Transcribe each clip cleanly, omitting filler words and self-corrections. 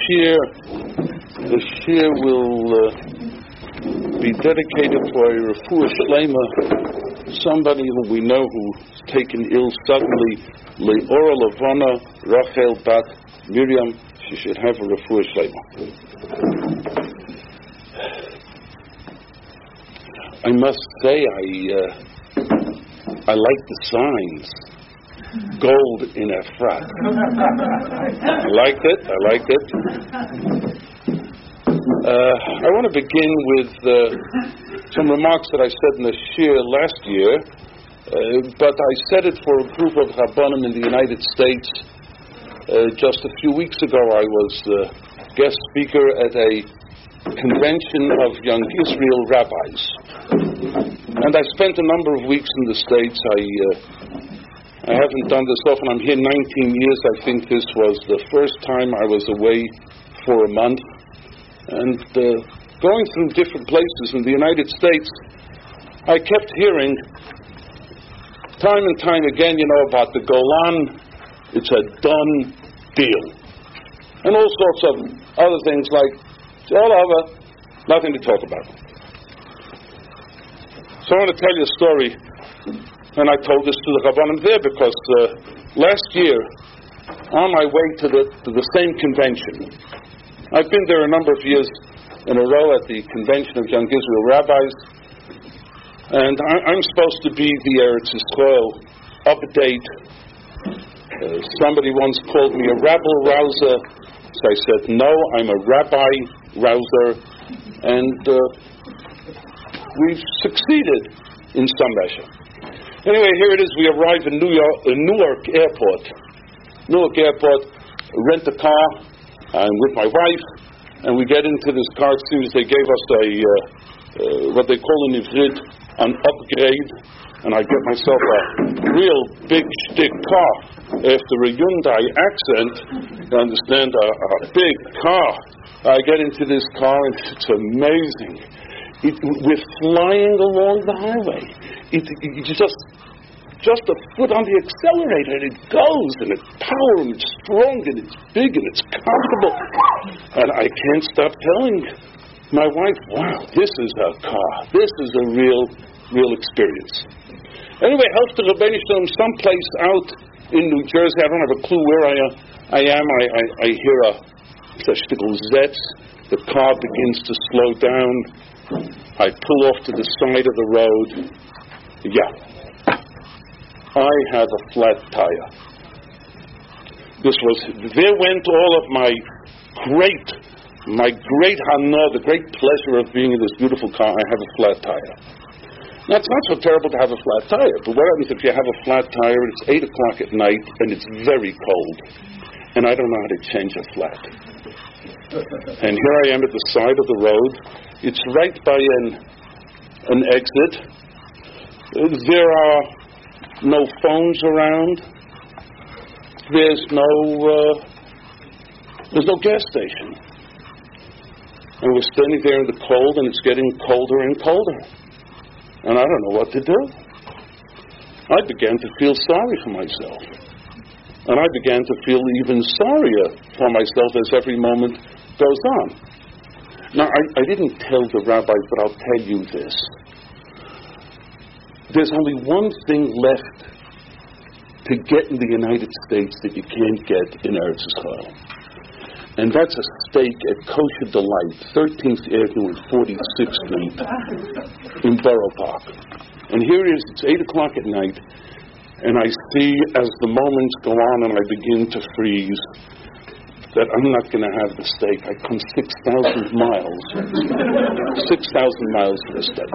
shir will be dedicated for a refuah shlema, somebody who we know who's taken ill suddenly, Leora Lavana Rachel Bat Miriam. She should have a refuah shlema. I must say, I like the signs. Gold in Efrat. I liked it. I want to begin with some remarks that I said in the shir last year, but I said it for a group of Rabbanim in the United States. Just a few weeks ago, I was guest speaker at a convention of young Israel rabbis. And I spent a number of weeks in the States. I haven't done this often. I'm here 19 years. I think this was the first time I was away for a month. And going through different places in the United States, I kept hearing time and time again, about the Golan. It's a done deal. And all sorts of other things like, it's all over, nothing to talk about. So I want to tell you a story, and I told this to the Rabbanim there because last year, on my way to the same convention, I've been there a number of years in a row at the convention of Young Israel Rabbis, and I'm supposed to be the Eretz Yisrael update. Somebody once called me a rabble-rouser, so I said, no, I'm a rabbi-rouser, and we've succeeded in some measure. Anyway, here it is. We arrive in Newark Airport. Newark Airport, rent a car. I'm with my wife, and we get into this car. As soon as they gave us what they call in Ivrit, an upgrade, and I get myself a real big shtick car. After a Hyundai accent, you understand, a big car. I get into this car, and it's amazing. We're flying along the highway. Just a foot on the accelerator, and it goes, and it's power, and it's strong, and it's big, and it's comfortable. And I can't stop telling my wife, wow, this is a car. This is a real experience. Anyway, help to Rabbeinu Shalom, someplace out in New Jersey. I don't have a clue where I am. I hear a shtickle zets. The car begins to slow down. I pull off to the side of the road. Yeah. I had a flat tire. There went all of my great hana, the great pleasure of being in this beautiful car. I have a flat tire. Now, it's not so terrible to have a flat tire, but what happens if you have a flat tire and it's 8 o'clock at night and it's very cold, and I don't know how to change a flat? And here I am at the side of the road. It's right by an exit. There are no phones around. There's no gas station. And we're standing there in the cold, and it's getting colder and colder. And I don't know what to do. I began to feel sorry for myself. And I began to feel even sorrier for myself as every moment goes on. Now, I didn't tell the rabbis, but I'll tell you this. There's only one thing left to get in the United States that you can't get in Eretz Yisrael. And that's a steak at Kosher Delight, 13th Avenue and 46th Street in Borough Park. And here it is, it's 8 o'clock at night, and I see as the moments go on and I begin to freeze that I'm not going to have the steak. I come 6,000 miles. 6,000 miles for the steak.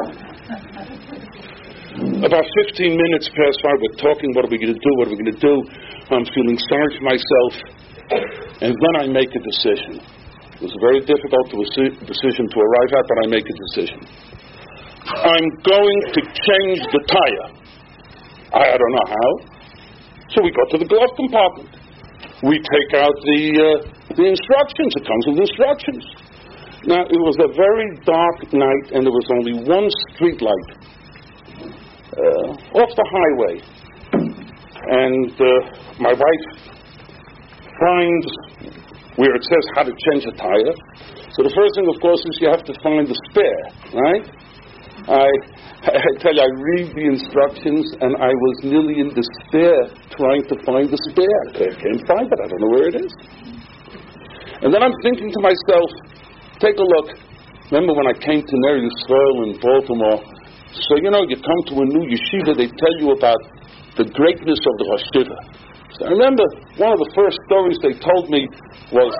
About 15 minutes pass by, we're talking, what are we going to do? I'm feeling sorry for myself. And then I make a decision. It was a very difficult decision to arrive at, but I make a decision. I'm going to change the tire. I don't know how. So we go to the glove compartment. We take out the instructions. It comes with instructions. Now, it was a very dark night, and there was only one street light off the highway. And my wife finds where it says how to change a tire. So the first thing, of course, is you have to find the spare, right? I tell you, I read the instructions, and I was nearly in despair trying to find the spare. I can't find it. I don't know where it is. And then I'm thinking to myself, take a look. Remember when I came to Ner Yisrael in Baltimore? So, you come to a new yeshiva, they tell you about the greatness of the Rosh Yeshiva. So I remember one of the first stories they told me was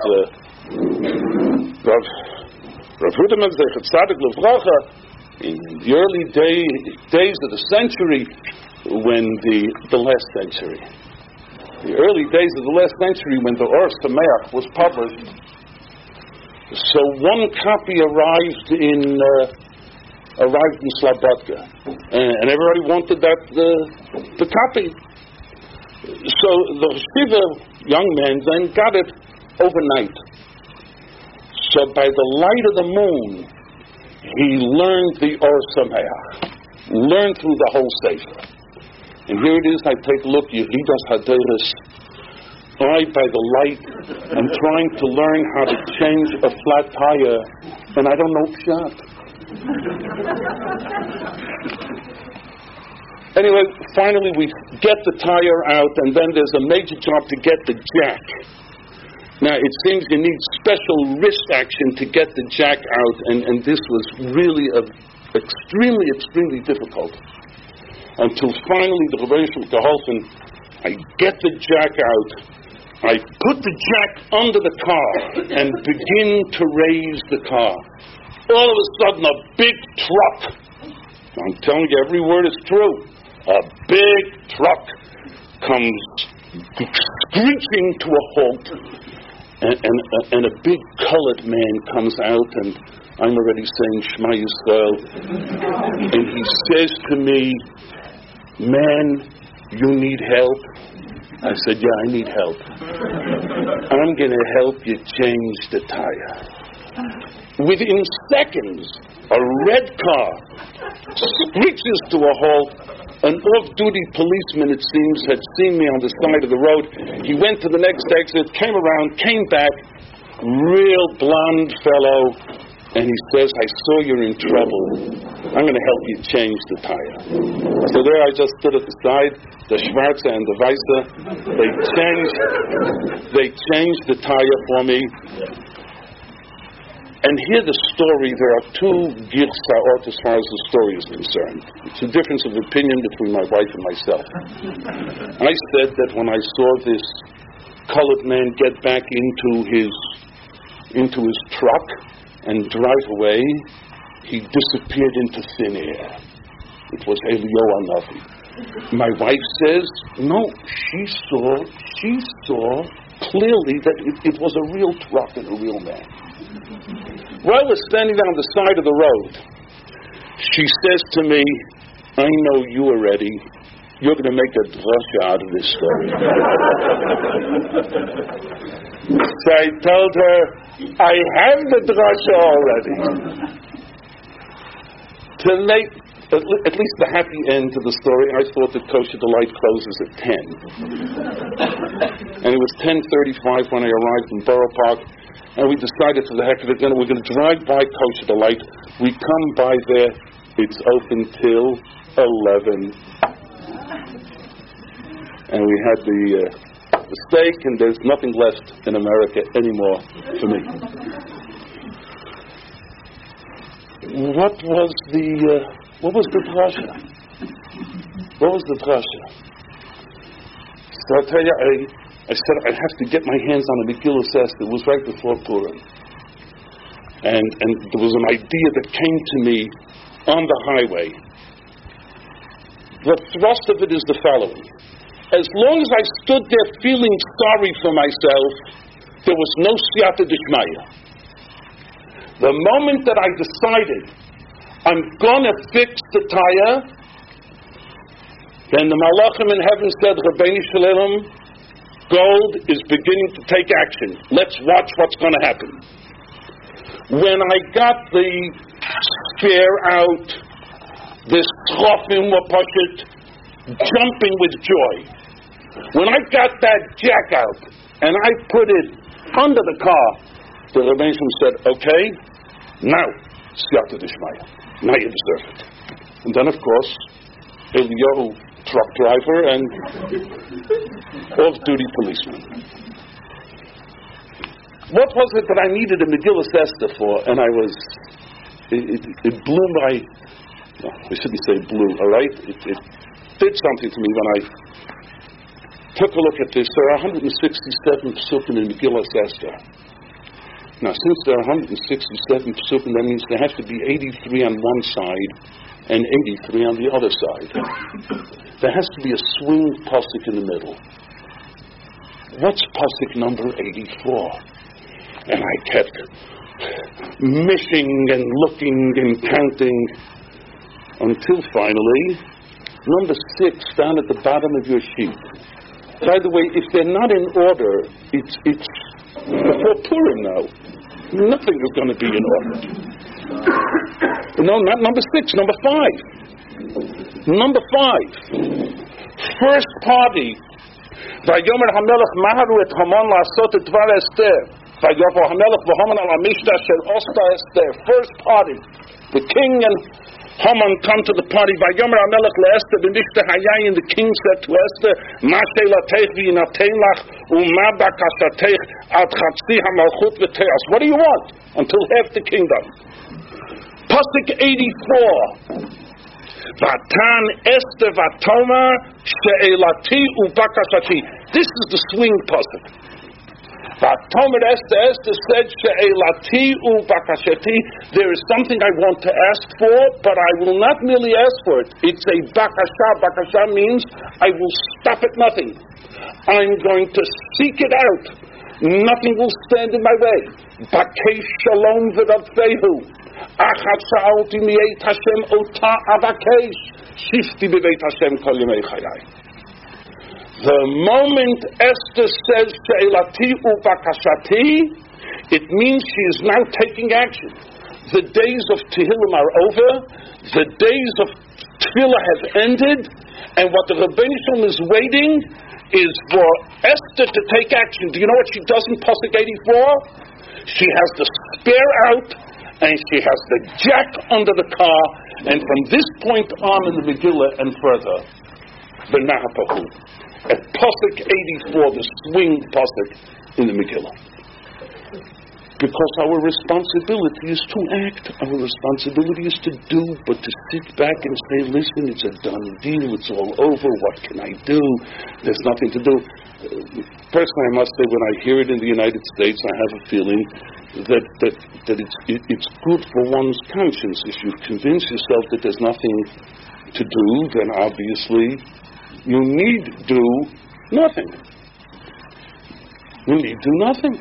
Rav Hudeman Zechet Tzadik Levracha in the early days of the century, when the last century. The early days of the last century when the Or Sameach was published. So one copy arrived in Slobodka, and everybody wanted the copy. So the Shiva young man then got it overnight. So by the light of the moon, he learned the Or Sameach, learned through the whole Sefer. And here it is, I take a look, Yeridas Haderes. I, by the light, am trying to learn how to change a flat tire, and I don't know pshat. Anyway, finally we get the tire out, and then there's a major job to get the jack. Now, it seems you need special wrist action to get the jack out, and this was really extremely, extremely difficult. Until finally the Rebbeinu Shem geholfen, I get the jack out, I put the jack under the car, and begin to raise the car. All of a sudden, a big truck, I'm telling you, every word is true, a big truck comes screeching to a halt, and a big colored man comes out, and I'm already saying Shema Yisrael, and he says to me, "Man, you need help?" I said, "Yeah, I need help. I'm going to help you change the tire." Within seconds, a red car screeches to a halt. An off-duty policeman, it seems, had seen me on the side of the road. He went to the next exit, came around, came back, real blonde fellow, and he says, "I saw you're in trouble. I'm going to help you change the tire." So there I just stood at the side, the Schwarze and the Weiße. They changed the tire for me. And here the story, there are two girsa'ot as far as the story is concerned. It's a difference of opinion between my wife and myself. I said that when I saw this colored man get back into his truck and drive away, he disappeared into thin air. It was Eliyahu Hanavi. My wife says, no, she saw clearly that it was a real truck and a real man. While we're standing there on the side of the road, she says to me, "I know you already. You're going to make a drasha out of this story." So I told her, "I have the drasha already." To make at least the happy end to the story, I thought that Kosher Delight closes at 10. And it was 10:35 when I arrived in Borough Park. And we decided, for the heck of it, we're going to drive by Kosher Delight. We come by there, it's open till 11. And we had the steak, and there's nothing left in America anymore for me. What was the drasha? What was the drasha? So I'll tell you, I said I have to get my hands on a Megillah Esther. It was right before Purim. And there was an idea that came to me on the highway. The thrust of it is the following. As long as I stood there feeling sorry for myself, there was no siyata d'shmaya. The moment that I decided I'm going to fix the tire, then the Malachim in heaven said, Rabbeinu Shalom, gold is beginning to take action. Let's watch what's going to happen. When I got the spare out, this Trofim Wapashit jumping with joy. When I got that jack out, and I put it under the car, the Rebbeinu said, okay, now, Siyata Dishmaya, now you deserve it. And then, of course, Eliyahu, truck driver, and off-duty policeman. What was it that I needed a Megillas Esther for? And I was, it blew my, well, I shouldn't say blew, all right? It did something to me when I took a look at this. There are 167 psukim in Megillas Esther. Now, since there are 167 psukim, that means there has to be 83 on one side and 83 on the other side. There has to be a swing pasuk in the middle. What's pasuk number 84? And I kept mishing and looking and counting until finally, number 6 down at the bottom of your sheet. By the way, if they're not in order, it's before Purim now. Nothing is going to be in order. No, not number 6, number 5. Number 5. First party. Vayomer HaMelech Maharu et Haman la'asot et dvar Esther. Vayomer HaMelech v'Haman al Mishta shel Osta Esther. First party. The king and Haman come to the party. Vayomer HaMelech le'Esther b'Mishta Hayayin. The king said to Esther, Ma she'latech v'yinatein lach u'ma bakashatech ad chatzi hamalchut v'te'as. What do you want? Until half the kingdom. Pasuk 84. Vatan Esther Vatoma she'elati u'bakashati. This is the swing pasuk. Vatomer Esther said she'elati u'bakashati. There is something I want to ask for, but I will not merely ask for it. It's a bakasha. Bakasha means I will stop at nothing. I'm going to seek it out. Nothing will stand in my way. Bakesh shalom v'radfehu. Achat sha'alti mi'eit Hashem ota avakesh. Shifti b'veit Hashem kol yemei chayai. The moment Esther says she'elati u'bakashati, it means she is now taking action. The days of Tehillim are over. The days of Tefillah have ended. And what the Rebbeinu Shalom is waiting is for Esther to take action. Do you know what she does in Pasuk 84? She has the spear out, and she has the jack under the car, and from this point on in the Megillah and further, the Nahapahu. At Pasuk 84, the swing Pasuk in the Megillah. Because our responsibility is to act, our responsibility is to do, but to sit back and say, listen, it's a done deal, it's all over, what can I do? There's nothing to do. Personally, I must say, when I hear it in the United States, I have a feeling that it's good for one's conscience. If you convince yourself that there's nothing to do, then obviously you need do nothing. You need do nothing.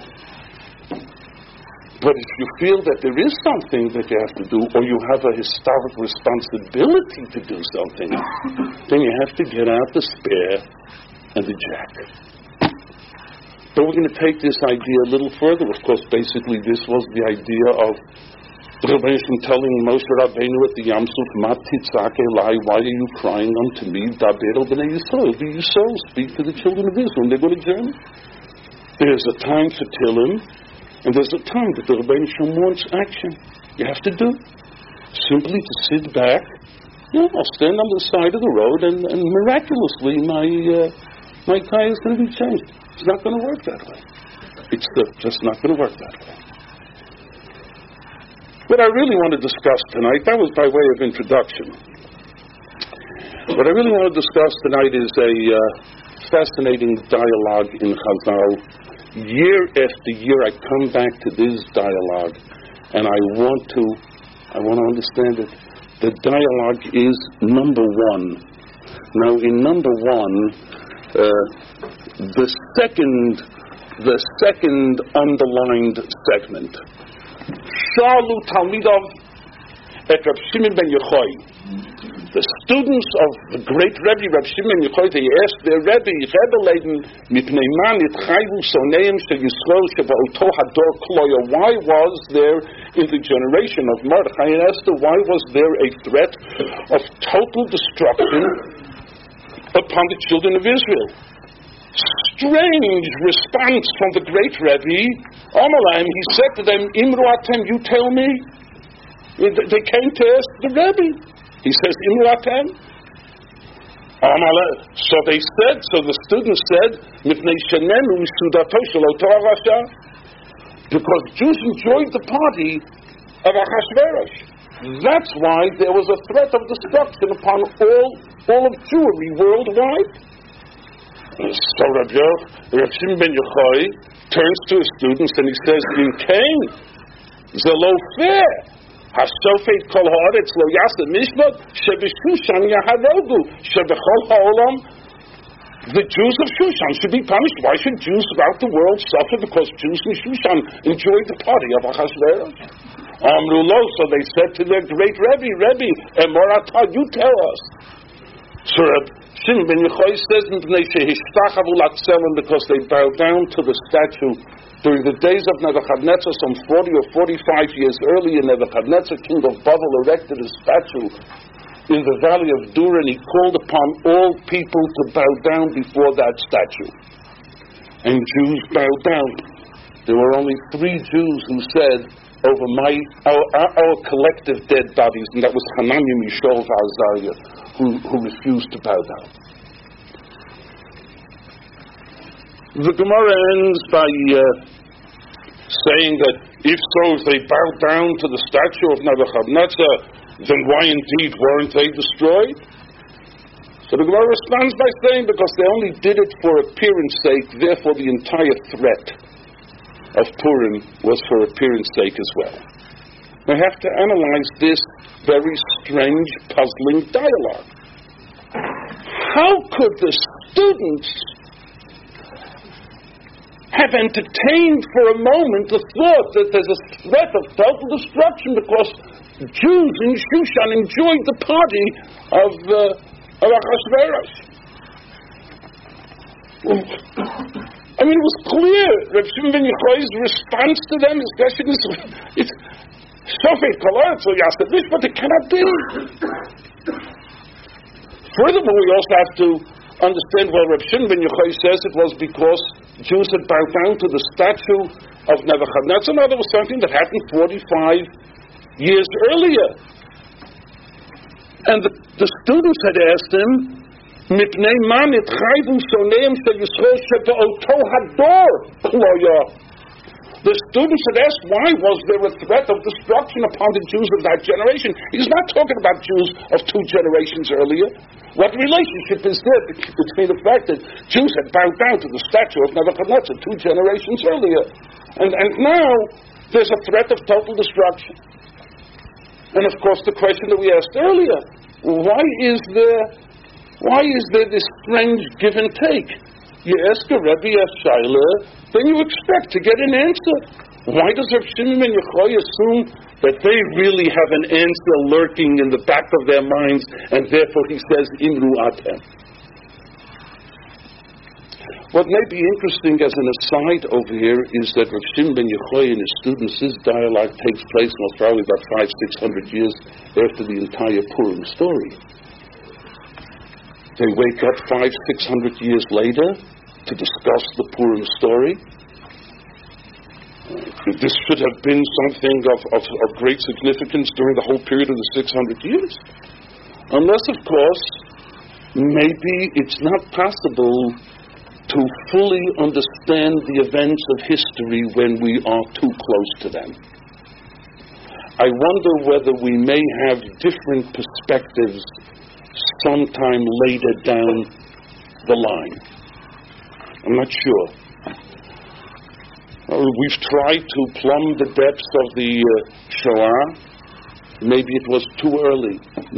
But if you feel that there is something that you have to do, or you have a historic responsibility to do something, then you have to get out the spear and the jack. But we're going to take this idea a little further. Of course, basically this was the idea of the Rebbeinu telling Moshe Rabbeinu at the Yam Suf, Ma titzak elai, why are you crying unto me? Daber el bnei Yisrael, be Yisrael, speak to the children of Israel when they go to journey. There's a time for Tillim, and there's a time that the Rebbeinu Shalom wants action. You have to do. Simply to sit back, I'll stand on the side of the road and miraculously my car is going to be changed. It's not going to work that way. It's just not going to work that way. What I really want to discuss tonight, that was by way of introduction. What I really want to discuss tonight is a fascinating dialogue in Chazal. Year after year I come back to this dialogue and I want to understand it. The dialogue is number 1. Now in number 1, the second underlined segment. Shalu Talmidov et Reb Shimon ben Yochai. The students of the great Rebbe, Reb Shimon ben Yochai, they asked their Rebbe, Mipnei man itchayvu soneim shel Yisrael sheba'oto hador kloya. Why was there, in the generation of Mordechai and Esther, why was there a threat of total destruction upon the children of Israel? strange response from the great Rebbe. Amalem, he said to them, Imru atem, you tell me? They came to ask the Rebbe. He says, Imru atem? So they said, so the students said, because Jews enjoyed the party of Achashverosh. That's why there was a threat of destruction upon all of Jewry worldwide. So Rav Shimon ben Yochai turns to his students and he says, in Cain, Zelo fair. Hasofet kol haaretz lo yaseh mishpat shebeshushan yaharogu shebechol ha'olam. The Jews of Shushan should be punished. Why should Jews throughout the world suffer because Jews in Shushan enjoyed the party of Achashverosh? Amrulo, so they said to their great Rebbe, Emorata, you tell us. So Shimon ben Yochai says, because they bowed down to the statue during the days of Nebuchadnezzar, some 40 or 45 years earlier. Nebuchadnezzar, king of Babel, erected a statue in the valley of Dura, and he called upon all people to bow down before that statue. And Jews bowed down. There were only 3 Jews who said, over our collective dead bodies, and that was Hananiah, Mishael, and Azariah, who refused to bow down. The Gemara ends by saying that if they bowed down to the statue of Nebuchadnezzar, then why indeed weren't they destroyed? So the Gemara responds by saying because they only did it for appearance sake, therefore the entire threat of Purim was for appearance sake as well. We have to analyze this very strange, puzzling dialogue. How could the students have entertained for a moment the thought that there's a threat of total destruction because Jews in Shushan enjoyed the party of Achashverosh? I mean, it was clear. Rav Shimon ben Yochai's response to them, his question is, it's Sofet Kolar, so Yaseh, but it cannot be. Furthermore, we also have to understand why Rav Shimon ben Yochai says it was because Jews had bowed down to the statue of Nebuchadnezzar. No, there was something that happened 45 years earlier. And the students had asked him, the students had asked, why was there a threat of destruction upon the Jews of that generation? He's not talking about Jews of 2 generations earlier. What relationship is there between the fact that Jews had bowed down to the statue of Nebuchadnezzar 2 generations earlier, and now there's a threat of total destruction? And of course the question that we asked earlier, why is there this strange give and take? You ask a Rebbe a Shaila, then you expect to get an answer. Why does Rav Shimon ben Yochai assume that they really have an answer lurking in the back of their minds, and therefore he says, Imru atem? What may be interesting as an aside over here is that Rav Shimon ben Yochai and his students, his dialogue takes place most probably about 500-600 years after the entire Purim story. They wake up 500-600 years later to discuss the Purim story. This should have been something of great significance during the whole period of the 600 years. Unless, of course, maybe it's not possible to fully understand the events of history when we are too close to them. I wonder whether we may have different perspectives sometime later down the line. I'm not sure. We've tried to plumb the depths of the Shoah. Maybe it was too early.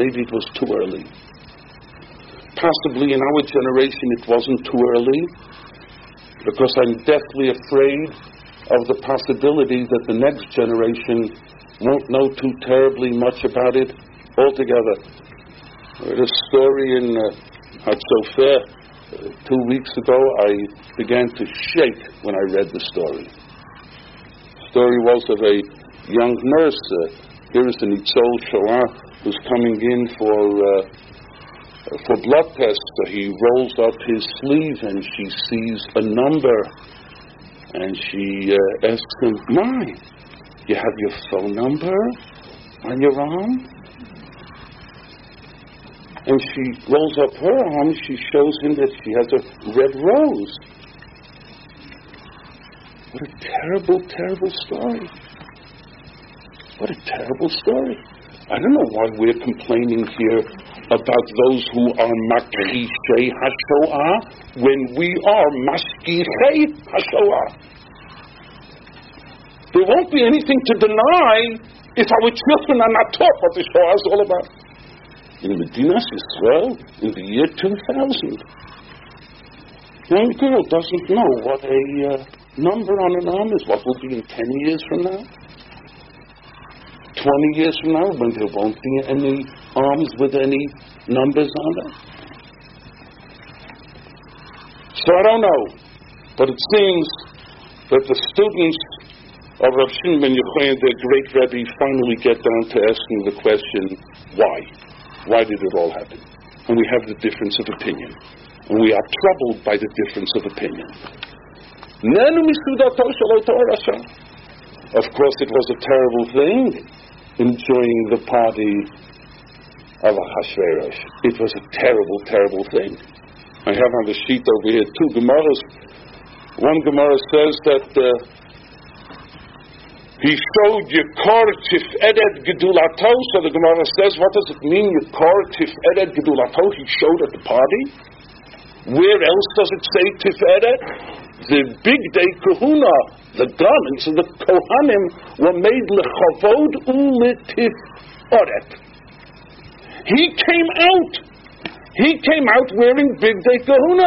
Possibly in our generation it wasn't too early, because I'm deathly afraid of the possibility that the next generation won't know too terribly much about it altogether. I read a story in Hatzofer 2 weeks ago. I began to shake when I read the story. The story was of a young nurse. Here is the Nitzol Shoah who's coming in for for blood tests. He rolls up his sleeve and she sees a number, and she asks him, "My, you have your phone number on your arm?" And she rolls up her arm. She shows him that she has a red rose. What a terrible, terrible story. What a terrible story. I don't know why we're complaining here about those who are makrichei hashoah when we are mashgichei hashoah. There won't be anything to deny if our children are not taught what the Shoah is all about. In Medinas Yisrael, in the year 2000, a young girl doesn't know what a number on an arm is. What will be in 10 years from now? 20 years from now, when there won't be any arms with any numbers on them. So I don't know, but it seems that the students of Rav Shimon ben Yochai and their great Rebbe finally get down to asking the question, why? Why did it all happen? And we have the difference of opinion. And we are troubled by the difference of opinion. Of course, it was a terrible thing, enjoying the party of Achashverosh. It was a terrible, terrible thing. I have on the sheet over here 2 Gemaras. One Gemara says that he showed Yekor Tiferet Gedulato. So the Gemara says, what does it mean, Yekor Tiferet Gedulato? He showed at the party. Where else does it say Tiferet? The big day kahuna, the garments of the Kohanim were made lechavod u'letiferet. He came out wearing big day kahuna.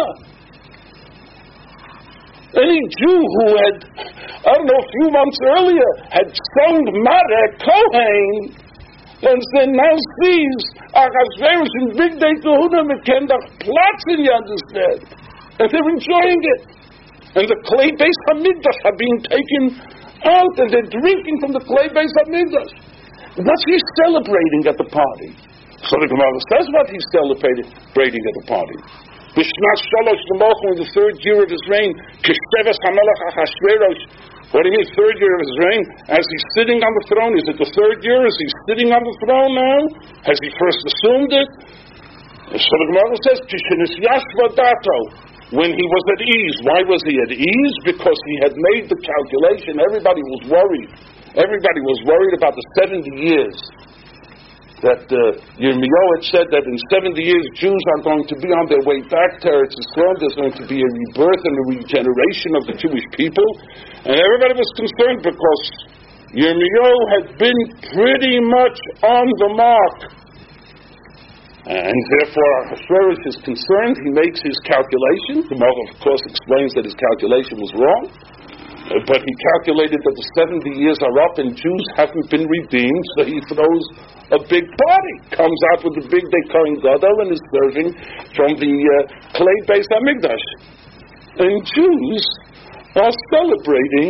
Any Jew who had, I don't know, a few months earlier had sung Mareh Kohen and then now sees Achashverosh in big day kahuna mekendach platzen, you understand? And they're enjoying it. And the clay base Hamikdash are being taken out, and they're drinking from the clay base Hamikdash. What's he celebrating at the party? So the Gemara says what he's celebrating at the party. B'shnas shalosh l'mochu, in the 3rd year of his reign, kishteves hamelech Achashverosh. What do you mean, 3rd year of his reign? As he's sitting on the throne, is it the 3rd year? Is he sitting on the throne now? Has he first assumed it? So the Gemara says, kishenis yashva dato. When he was at ease. Why was he at ease? Because he had made the calculation. Everybody was worried. Everybody was worried about the 70 years that Yirmiyahu had said that in 70 years Jews are going to be on their way back to Eretz Yisrael. There's going to be a rebirth and a regeneration of the Jewish people. And everybody was concerned because Yirmiyahu had been pretty much on the mark. And therefore, Achashverosh is concerned. He makes his calculation. The Gemara, of course, explains that his calculation was wrong. But he calculated that the 70 years are up and Jews haven't been redeemed, so he throws a big party. Comes out with a big day Kohen Gadol and is serving from the clay base Hamikdash. And Jews are celebrating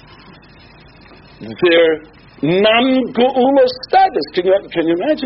their non-geula status. Can you imagine?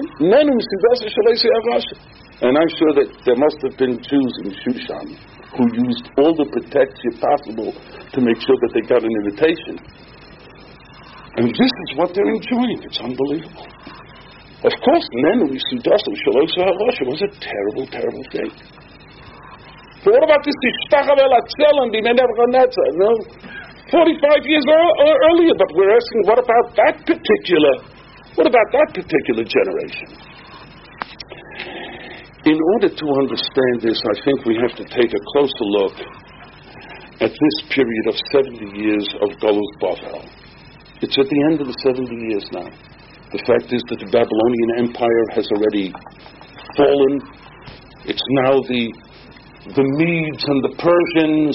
And I'm sure that there must have been Jews in Shushan who used all the protection possible to make sure that they got an invitation. And this is what they're enjoying. It's unbelievable. Of course, Nenu Misudasu Shalosa Halash was a terrible, terrible thing. But what about this Tishtachel Atzel and the Nebuchadnezzar? No? 45 years earlier, but we're asking, what about that particular generation? In order to understand this, I think we have to take a closer look at this period of 70 years of Golus Bavel. It's at the end of the 70 years now. The fact is that the Babylonian Empire has already fallen. It's now the Medes and the Persians.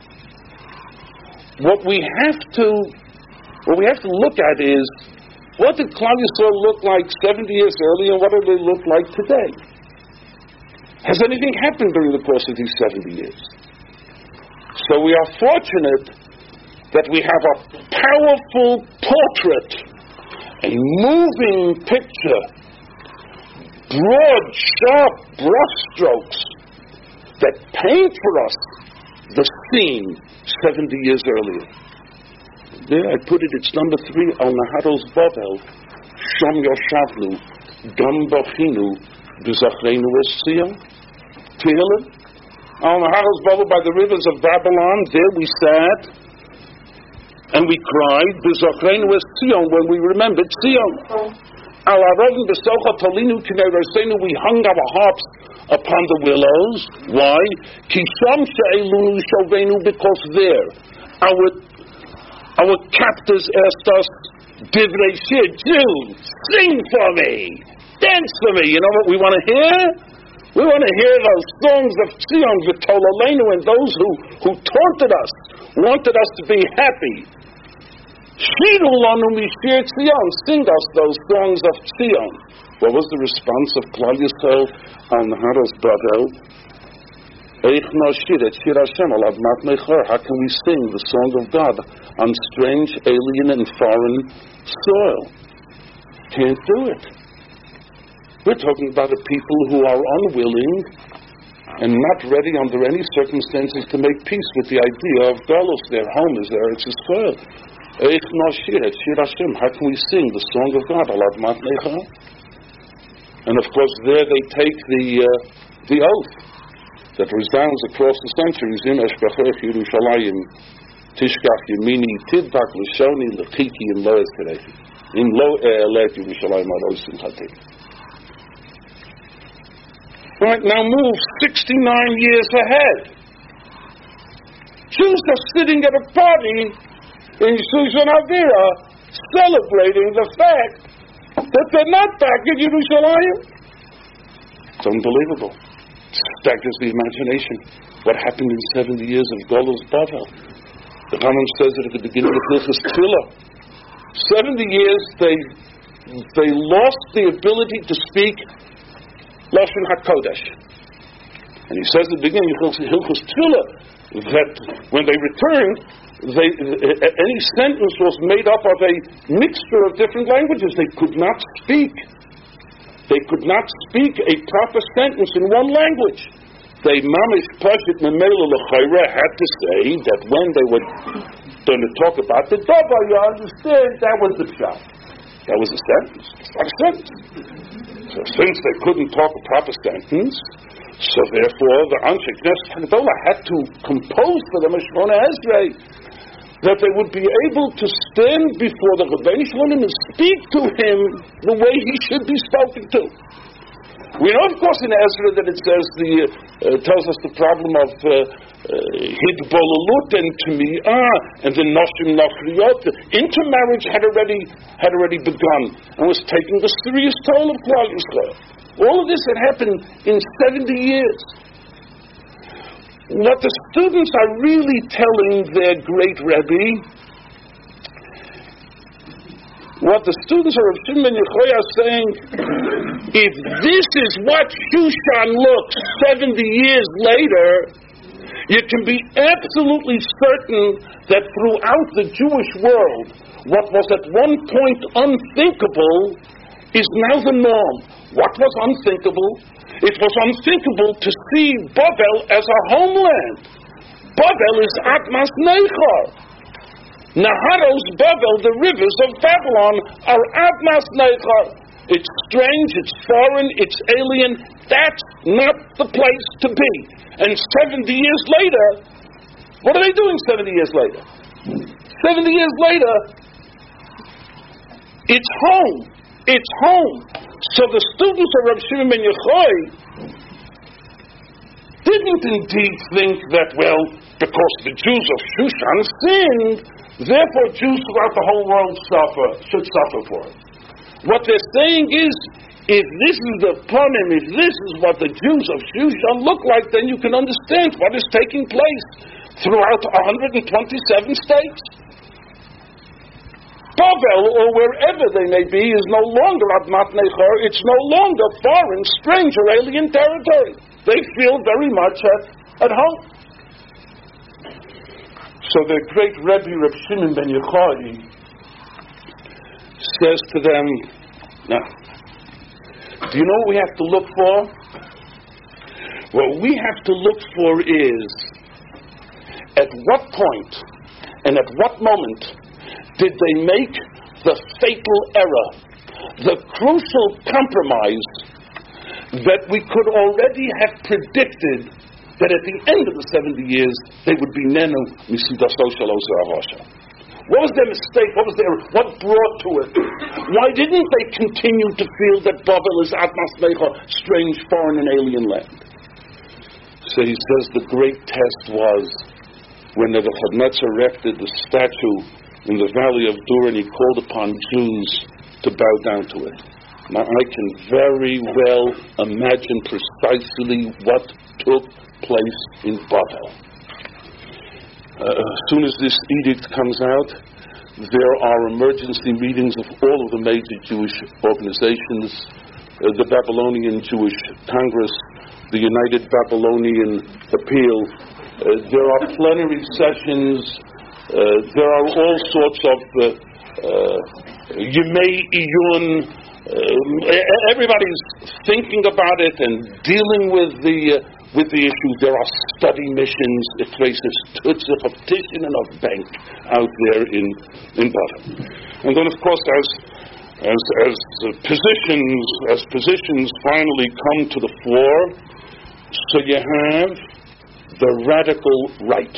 What we have to look at is, what did Klal Yisrael look like 70 years earlier, and what do they look like today? Has anything happened during the course of these 70 years? So we are fortunate that we have a powerful portrait, a moving picture, broad, sharp brushstrokes that paint for us the scene 70 years earlier. There I put it, it's number 3, Al Naharos Bavel, Shom Yoshavnu, Gam Bachinu, B'Zachreinu Esiyah, Tehillim. Al Naharos Bavel, by the rivers of Babylon, there we sat, and we cried, B'Zachreinu Esiyah, when we remembered Zion. Al Aravim B'Socha Tolinu Kinei Roseinu, we hung our harps upon the willows. Why? Ki Sham She'elunu Shovenu, because there, our captors asked us, Divrei Shir, Jews, sing for me, dance for me. You know what we want to hear? We want to hear those songs of Zion, V'Tolaleinu, and those who taunted us, wanted us to be happy. Shiru lanu mishir Zion, sing us those songs of Zion. What was the response of Klal Yisrael al Naharos Bavel? Eich nashir et shir Hashem al admat mechor. How can we sing the song of God on strange, alien, and foreign soil? Can't do it. We're talking about a people who are unwilling and not ready under any circumstances to make peace with the idea of Galus. Their home is there, it's his soil. Eich nashir et shir Hashem. How can we sing the song of God al admat mechor? And of course, there they take the oath that resounds across the centuries in Eshbachech Yerushalayim, Tishkach Yemini, Tidbak Lishoni, Lechiki, and Lo Ezkerechi. In Lo E'elet Yerushalayim Aros Simchati. Right, now move 69 years ahead. Jews are sitting at a party in Shushan Avira celebrating the fact that they're not back in Yerushalayim. It's unbelievable. It staggers the imagination. What happened in 70 years of Golus Bavel? The Rambam says it at the beginning of Hilchos Tefillah. 70 years they lost the ability to speak Lashon HaKodesh. And he says at the beginning of Hilchos Tefillah that when they returned, any sentence was made up of a mixture of different languages. They could not speak. They could not speak a proper sentence in one language. They mamish pashit memela l'chayra had to say that when they were going to talk about the davar, you understand, that was the pshat. That was a sentence. It's not a sentence. So since they couldn't talk a proper sentence, so therefore the Anshe Knesset Hagdolah had to compose for them a Shemona Esrei, that they would be able to stand before the Rebbeinu Shalom and speak to him the way he should be spoken to. We know, of course, in Ezra that it says tells us the problem of hidbolalut and tumi'ah and the noshim nachriyot. Intermarriage had already begun and was taking the serious toll of Klal Yisrael. All of this had happened in 70 years. What the students are really telling their great Rebbe, what the students of Rav Shimon ben Yochai are saying, if this is what Shushan looks 70 years later, you can be absolutely certain that throughout the Jewish world, what was at one point unthinkable is now the norm. What was unthinkable? It was unthinkable to see Bavel as a homeland. Bavel is Atmas Nechor. Naharos Bavel, the rivers of Babylon, are Atmas Nechor. It's strange, it's foreign, it's alien. That's not the place to be. And 70 years later, what are they doing 70 years later? 70 years later, it's home. It's home. So the students of Rav Shimon ben Yochai didn't indeed think that, well, because the Jews of Shushan sinned, therefore Jews throughout the whole world should suffer for it. What they're saying is, if this is the ponim, if this is what the Jews of Shushan look like, then you can understand what is taking place throughout 127 states. Bavel, or wherever they may be, is no longer Admat Nechor. It's no longer foreign, strange, or alien territory. They feel very much at home. So the great Rebbe Rav Shimon ben Yochai says to them, now, Do you know what we have to look for? What we have to look for is, at what point and at what moment did they make the fatal error, the crucial compromise that we could already have predicted that at the end of the 70 years they would be nenu misidaso shalosa avosha. What was their mistake? What brought to it? Why didn't they continue to feel that Babel is Atmas Lecha, strange, foreign, and alien land? So he says the great test was when Nebuchadnezzar erected the statue in the valley of Dur, and he called upon Jews to bow down to it. Now I can very well imagine precisely what took place in Babel. As soon as this edict comes out, there are emergency meetings of all of the major Jewish organizations, the Babylonian Jewish Congress, the United Babylonian Appeal. There are plenary sessions. There are all sorts of Yemei Iyun. Everybody's thinking about it and dealing with the issue. There are study missions. It faces tuts of petition and of bank out there in Babel. And then, of course, as positions finally come to the fore, so you have the radical right.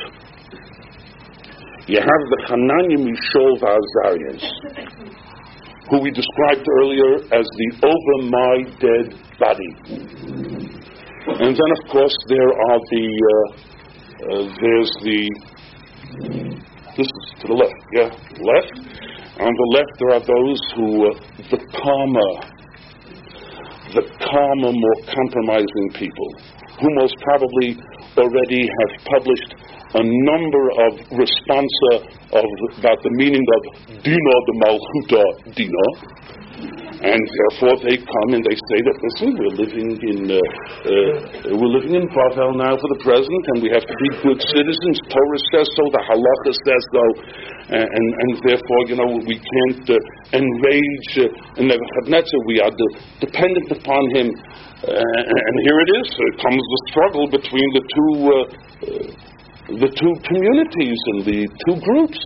You have the Hananiah, Mishael, Azarias, who we described earlier as the over my dead body. And then, of course, there are this is to the left, left. On the left, there are those who, the calmer, more compromising people, who most probably already have published a number of responsa about the meaning of Dina de Malchuta Dina, and therefore they come and they say that, listen, we're living in Babel now for the present, and we have to be good citizens. Torah says so, the halacha says so, and therefore, we can't enrage Nebuchadnezzar. We are dependent upon him, and here it is. Comes the struggle between the two communities and the two groups.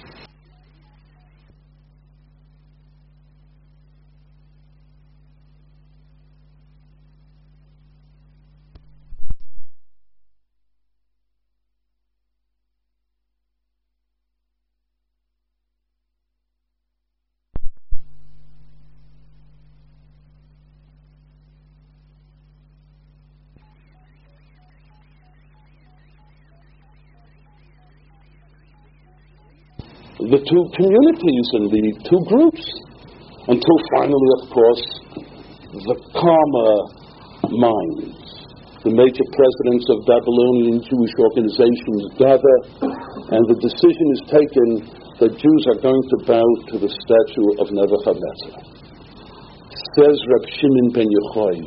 The two communities and the two groups, until finally, of course, the calmer minds, the major presidents of Babylonian Jewish organizations gather, and the decision is taken that Jews are going to bow to the statue of Nebuchadnezzar. Says Reb Shimon ben Yochai,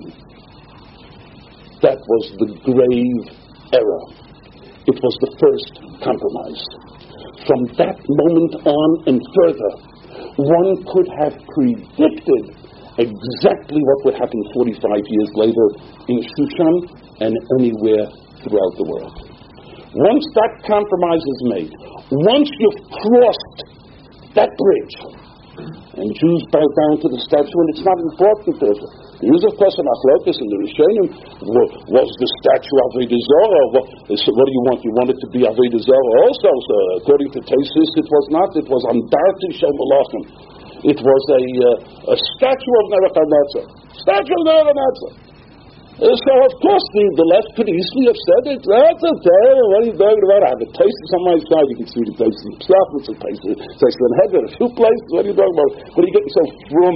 that was the grave error. It was the first compromise. From that moment on and further, one could have predicted exactly what would happen 45 years later in Shushan and anywhere throughout the world. Once that compromise is made, once you've crossed that bridge, and Jews bow down to the statue, and it's not important. There is, of course, an achlokas in the Rishonim. Was the statue Avodah Zarah? So what do you want? You want it to be Avodah Zarah also? So according to Taisus, it was not. It was Andarti Shel Malachim. It was a statue of Nebuchadnezzar. Statue of Nebuchadnezzar. So, of course, the left could easily have said it. That's okay. What are you talking about? I have a Taisus on my side. You can see the Taisus himself. It's a Taisus in head. There are two places. What are you talking about? What are you getting so from?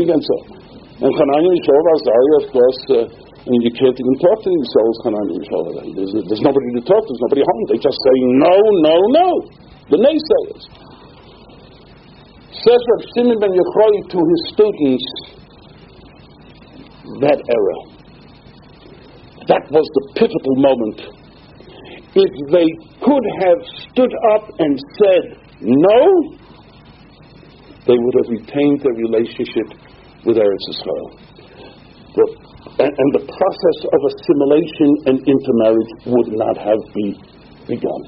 And Hananiah, Mishael, Azariah, of course, you can't even talk to these souls, Hananiah, Mishael. There's nobody to talk to. There's nobody home. They just say, no, no, no. The naysayers. Says Reb Shimon ben Yochai to his students, that era. That was the pivotal moment. If they could have stood up and said no, they would have retained their relationship with Eretz Yisrael. and the process of assimilation and intermarriage would not have begun.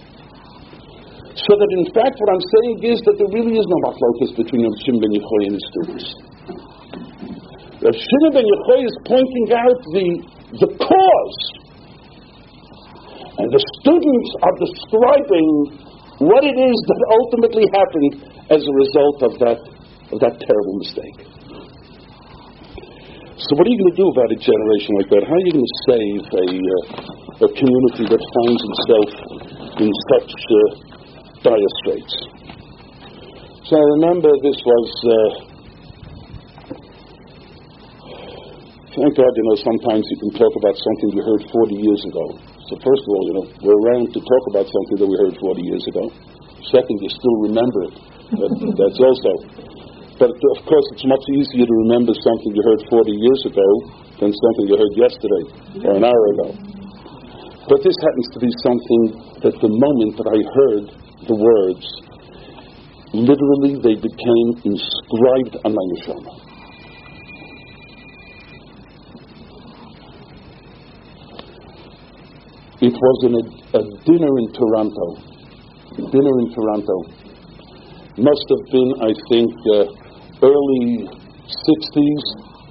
So that in fact what I'm saying is that there really is no machlokes between Rav Shimon ben Yochai and his students. Rav Shimon ben Yochai is pointing out the cause, and the students are describing what it is that ultimately happened as a result of that terrible mistake. So what are you going to do about a generation like that? How are you going to save a community that finds itself in such dire straits? So I remember this was, thank God, sometimes you can talk about something you heard 40 years ago. So first of all, we're around to talk about something that we heard 40 years ago. Second, you still remember it. That's also. But of course, it's much easier to remember something you heard 40 years ago than something you heard yesterday or an hour ago. But this happens to be something that the moment that I heard the words, literally they became inscribed on my neshama. It was in a dinner in Toronto. Must have been, I think, early 60s.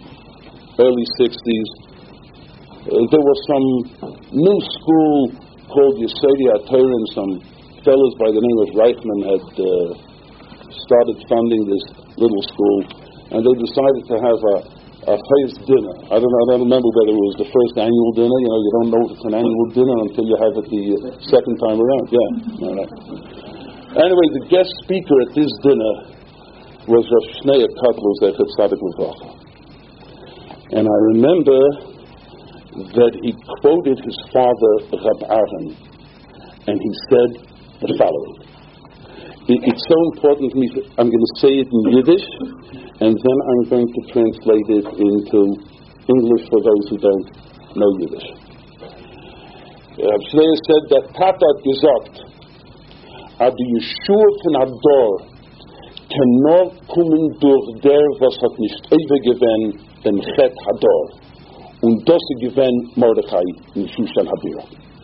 There was some new school called Yesodi HaTorah, and some fellows by the name of Reichman had started funding this little school, and they decided to have a first dinner. I don't remember whether it was the first annual dinner. You don't know if it's an annual dinner until you have it the second time around. Yeah. All right. Anyway, the guest speaker at this dinner was Rav Shneur Kotler, Zecher Tzadik Livracha. And I remember that he quoted his father, Rab Aaron, and he said the following. It's so important to me, I'm going to say it in Yiddish, and then I'm going to translate it into English for those who don't know Yiddish. Rav Shneur said that Tata hat gesagt, ad die Yeshua von Ador kann nur kommen durch der, was hat nicht übergewehen, den Chet Hador. Und das gewinn Mordechai in Shushan Habira.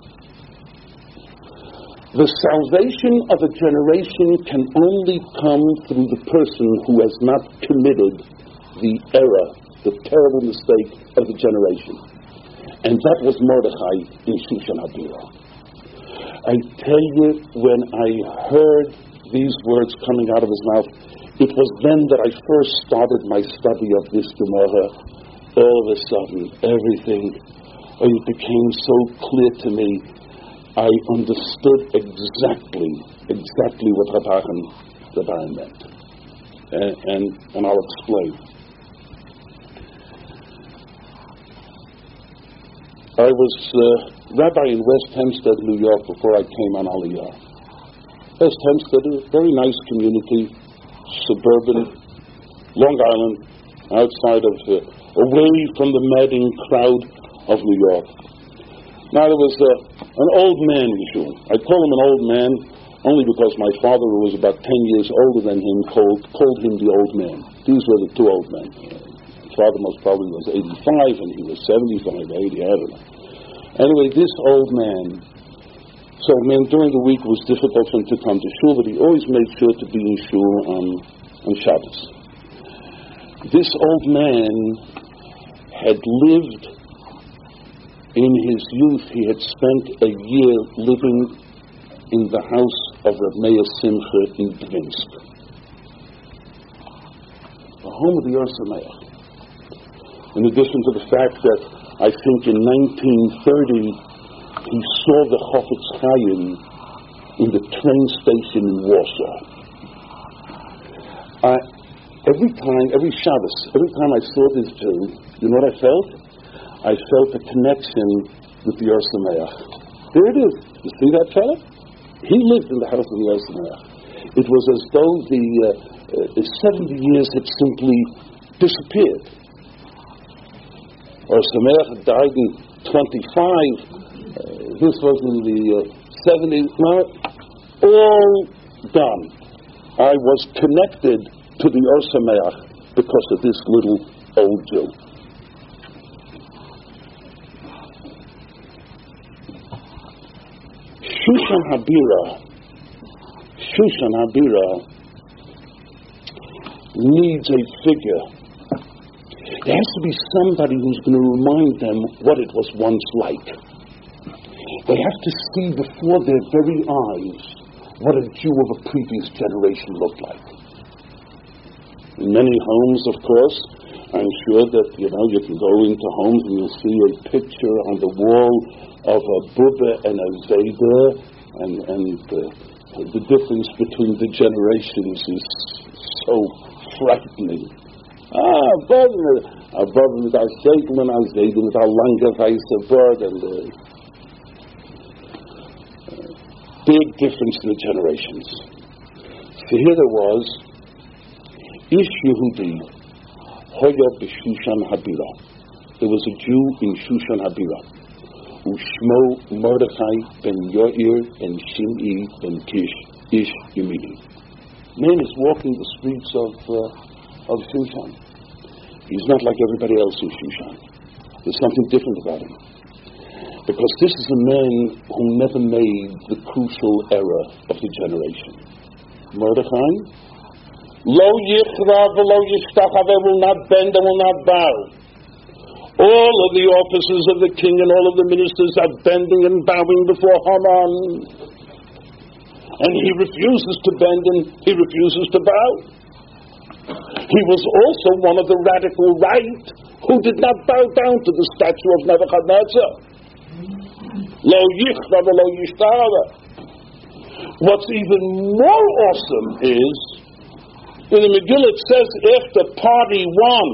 The salvation of a generation can only come through the person who has not committed the error, the terrible mistake of the generation. And that was Mordechai in Shushan Habira. I tell you, when I heard these words coming out of his mouth, it was then that I first started my study of this Gemara. All of a sudden, everything, it became so clear to me. I understood exactly what the Baron meant. And I'll explain. I was rabbi in West Hempstead, New York, before I came on Aliyah. West Hempstead is a very nice community, suburban, Long Island, outside of, away from the madding crowd of New York. Now there was an old man in Shul. I call him an old man only because my father, who was about 10 years older than him, called him the old man. These were the two old men. My father most probably was 85 and he was 75 or 80, I don't know. Anyway, this old man, so during the week it was difficult for him to come to Shul, but he always made sure to be in Shul on Shabbos. This old man had lived, in his youth, he had spent a year living in the house of Rav Meir Simcha in Dvinsk, the home of the Or Sameach. In addition to the fact that I think in 1930 he saw the Chofetz Chaim in the train station in Warsaw. Every Shabbos, every time I saw this Jew, you know what I felt? I felt a connection with the Or Sameach. There it is. You see that fellow? He lived in the house of the Or Sameach. It was as though the 70 years had simply disappeared. Or Sameach died in 25. This was in the 70s. Now, all done. I was connected to the Or Sameach because of this little old Jew. Shushan Habira needs a figure. There has to be somebody who's going to remind them what it was once like. They have to see before their very eyes what a Jew of a previous generation looked like. In many homes, of course, I'm sure that, you can go into homes and you'll see a picture on the wall of a Bubba and a Zayda, and the difference between the generations is so frightening. Above with our Zayda and our Zayda with our lange weiße bird, and big difference in the generations. So here there was Ish Yehudi Hoya b'Shushan Habira. There was a Jew in Shushan Habira, Ushmo Mordechai ben Yair ben Shim'i ben Kish Ish Yemini. Man is walking the streets of Shushan. He's not like everybody else in Shushan. There's something different about him. Because this is a man who never made the crucial error of the generation. Mordechai, Lo yichra v'lo yishtachave, will not bend and will not bow. All of the officers of the king and all of the ministers are bending and bowing before Haman. And he refuses to bend and he refuses to bow. He was also one of the radical right who did not bow down to the statue of Nebuchadnezzar. Lo yichra v'lo yishtachave. What's even more awesome is, in the Megillah it says, if the party won,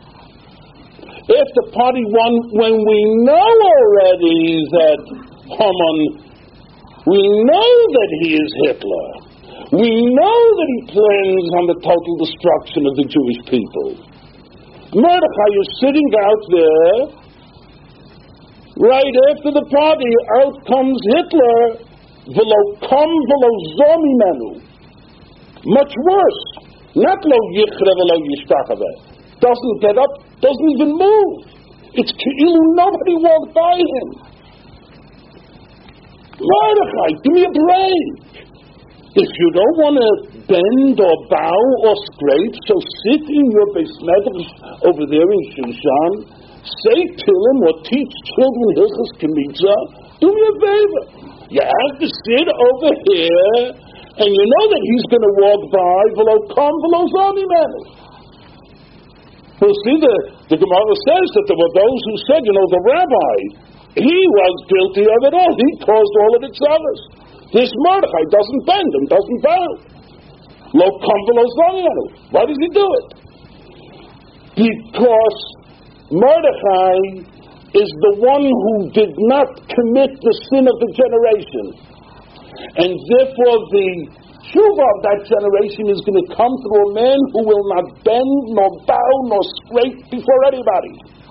when we know already that Haman, we know that he is Hitler, we know that he plans on the total destruction of the Jewish people. Mordechai is sitting out there, right after the party, out comes Hitler, v'lo kam v'lo zomi menu. Much worse. Not lo yichre v'lo yishtachave. Doesn't get up, doesn't even move. It's ki'ilu nobody walked by him. Mordechai, give me a break. If you don't want to bend or bow or scrape, so sit in your beis medrash over there in Shushan, say Tehillim or teach children Hilchos Kmitza. Do me a favor. You have to sit over here, and you know that he's going to walk by v'lo kam v'lo zoni menu. Well, see, the Gemara says that there were those who said, the rabbi, he was guilty of it all. He caused all of its others. This Mordechai doesn't bend and doesn't bow. Lo kam v'lo zoni menu. Why does he do it? Because Mordechai is the one who did not commit the sin of the generation. And therefore the tshuva of that generation is going to come through a man who will not bend, nor bow, nor scrape before anybody.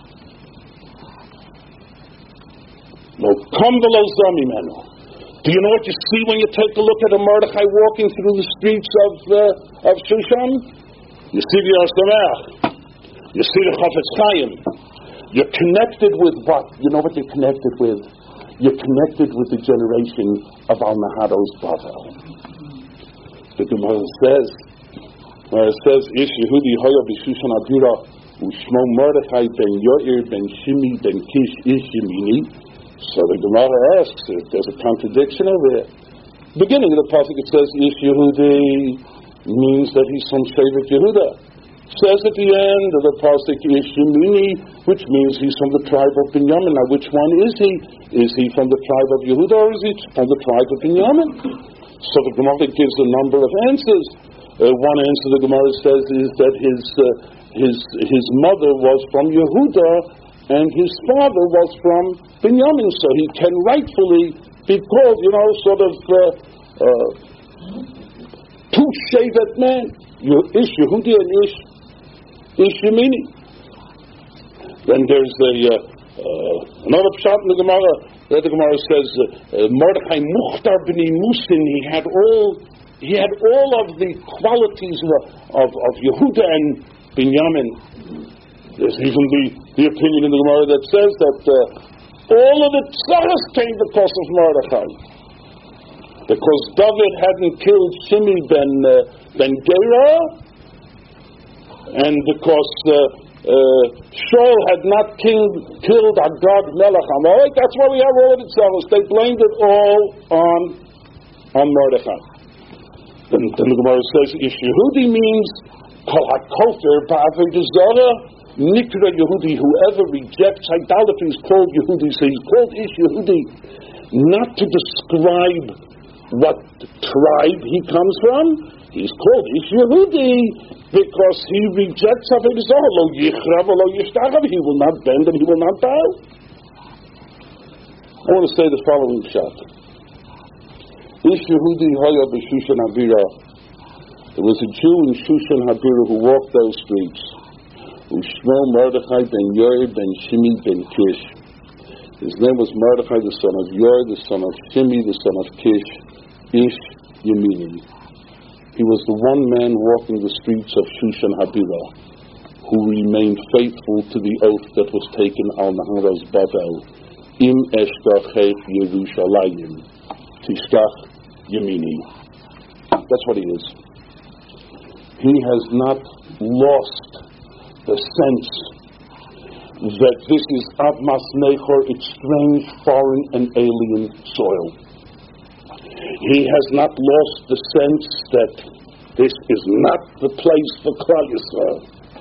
No kam v'lo zomi menu. Do you know what you see when you take a look at a Mordechai walking through the streets of Shushan? You see the Or Sameach. You see the Chafetz Chaim. You're connected with what? You know what you're connected with? You're connected with the generation of Al-Nahado's Bavel. The Gemara says, Ish Yehudi Hoya b'Shushan Habira Ushmo Mordechai ben Yair ben Shimi ben Kish Ish Yemini. So the Gemara asks if there's a contradiction over there. Beginning of the pasuk it says Ish Yehudi means that he's from Shevet Yehuda. Says at the end of the pasuk Ish Yemini, which means he's from the tribe of Binyamin. Now, which one is he? Is he from the tribe of Yehuda or is he from the tribe of Binyamin? So the Gemara gives a number of answers. One answer the Gemara says is that his mother was from Yehuda and his father was from Binyamin, so he can rightfully be called, two Shevet men, Ish Yehudi and Ish Yemini. Then there's another pshat in the Gemara. The Gemara says Mordechai Muchtar b'nei Musin. He had all of the qualities of Yehuda and Binyamin. There's even the opinion in the Gemara that says that all of the tzaras came because of Mordechai. Because David hadn't killed Shimi ben Gera, and because Shaul had not killed Agag Melech Amalek. That's why we have all of it. They blamed it all on Mordechai. Then the Gemara says, Ish Yehudi means Kol HaKofer Ba'avodah Zarah Nikra Yehudi. Whoever rejects idolatry is called Yehudi. So he's called Ish Yehudi, not to describe what tribe he comes from. He's called Ish Yehudi because he rejects Avodah Zarah. Lo yichrav lo yishtachav. He will not bend and he will not bow. I want to say the following shot. Ish Yehudi hoya b'Shushan Habira. There was a Jew in Shushan Habira who walked those streets. Ushmo Mordechai ben Yer ben Shimi ben Kish. His name was Mordechai, the son of Yer, the son of Shimi, the son of Kish. Ish Yemini. He was the one man walking the streets of Shushan Habira who remained faithful to the oath that was taken al Naharas Bavel. Im eshkachech Yerushalayim tishkach Yemini. That's what he is. He has not lost the sense that this is Admas Nechor, it's strange, foreign, and alien soil. He has not lost the sense that this is not the place for Klal Yisrael.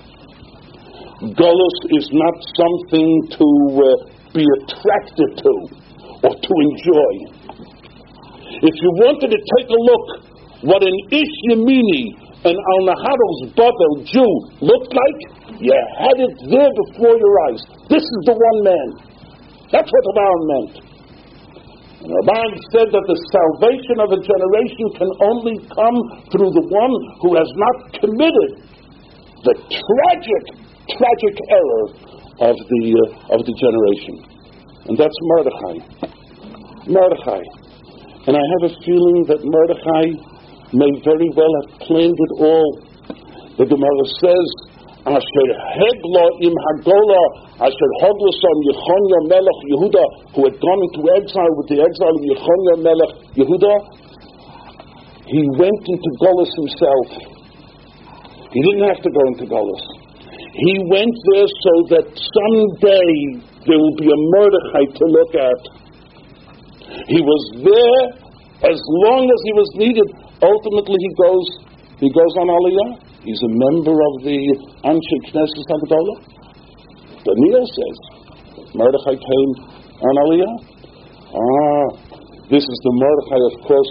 Golus is not something to be attracted to or to enjoy. If you wanted to take a look what an Ish Yemini, an Al Naharos Bavel Jew looked like, you had it there before your eyes. This is the one man. That's what Rabban meant. And Rabban said that the salvation of a generation can only come through the one who has not committed the tragic error of the generation. And that's Mordechai. And I have a feeling that Mordechai may very well have planned it all. The Gemara says, Asher Hegla im Hagola, Asher Hoglason Yechonia Melech Yehuda, who had gone into exile with the exile of Yechonia Melech Yehuda, he went into Golus himself. He didn't have to go into Golus. He went there so that someday there will be a Mordechai to look at. He was there as long as he was needed. Ultimately, he goes on Aliyah. He's a member of the Anshe Knesset HaGedolah. Daniel says Mordechai came on Aliyah. This is the Mordechai, of course,